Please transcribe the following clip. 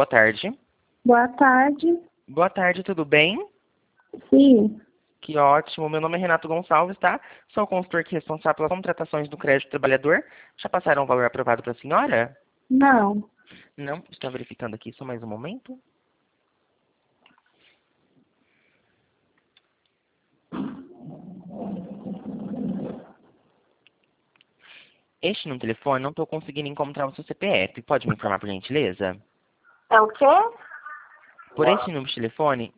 boa tarde. Boa tarde. Boa tarde, tudo bem? Sim. Que ótimo. Meu nome é Renato Gonçalves, tá? Sou o consultor aqui responsável pelas contratações do crédito do trabalhador. Já passaram o valor aprovado para a senhora? Não. Não? Estou verificando aqui, só mais um momento. Este no telefone, não estou conseguindo encontrar o seu CPF. Pode me informar, por gentileza? É o quê? Por este número de telefone,